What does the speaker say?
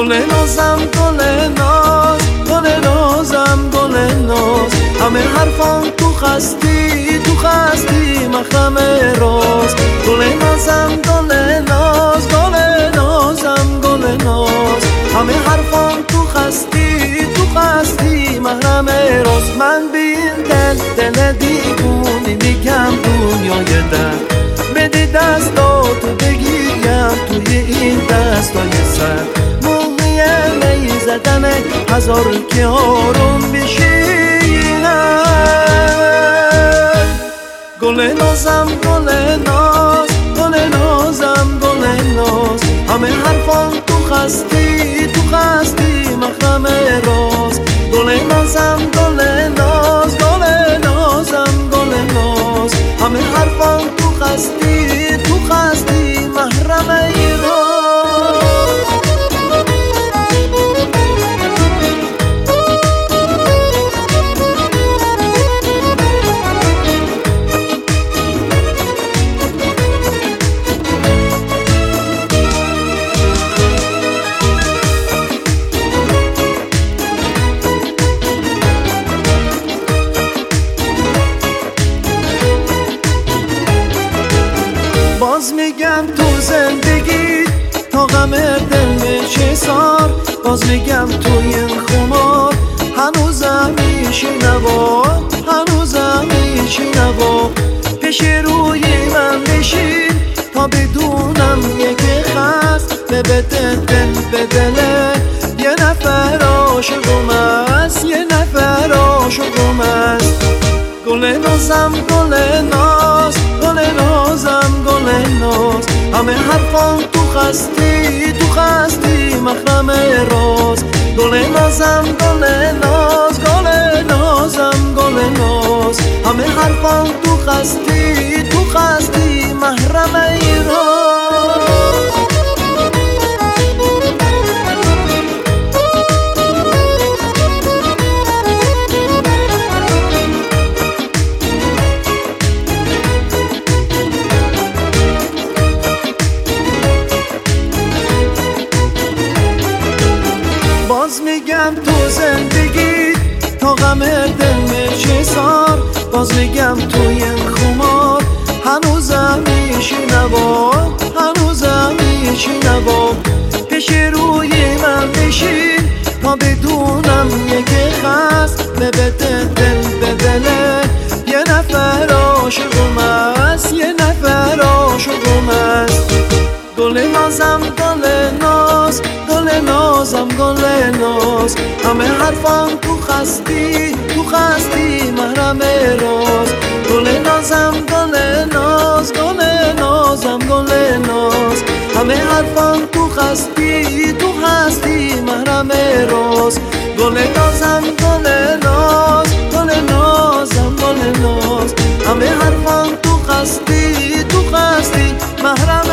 گل نازم گل ناز، گل نازم گل ناز، همه حرفان تو خستی تو خستی محرم راز. گل نازم گل ناز، گل نازم گل ناز، همه حرفان تو خستی تو خستی محرم راز. من بین دل دیوونی میگم دنیای در، بده دستاتو بگیرم توی این دستای سر. موقع می زدن هزار که آروم بشینم. گل نازم گل ناز، گل نازم گل ناز، همه حرفان تو خستی تو خستی محرم راز. گل نازم گل ناز، گل نازم گل ناز، همه حرفان تو خستی تو خستی محرم راز. باز میگم تو زندگی تا غم دل میشه سار، باز میگم تو این خمار هنوزم میشینوا، هنوزم میشینوا. پیش روی من بشین تا بدونم یک خست به دل به دله یه نفر عاشقم است، یه نفر عاشقم است. گل نازم گل ناز، گل نازم گل ناز، همه حرفان تو خستی تو خستی محرم راز. گل نازم گل ناز، گل نازم گل ناز، همه حرفان تو خستی تو خستی محرم راز. باز میگم تو زندگی تا غم دل میشه سار، باز میگم تو این خمار هنوزم میشینوا، هنوزم میشینوا. پیش روی من بشین تا بدونم یک خست به دل به دله یه نفر عاشقم است، یه نفر عاشقم است. گل نازم گل ناز، گل نازم گل ناز، همه حرفان تو خستی تو خستی محرم راز. گل نازم گل ناز، گل نازم گل ناز، همه حرفان تو خستی تو خستی محرم راز. گل نازم گل ناز، گل نازم گل ناز، همه حرفان تو خستی تو خستی محرم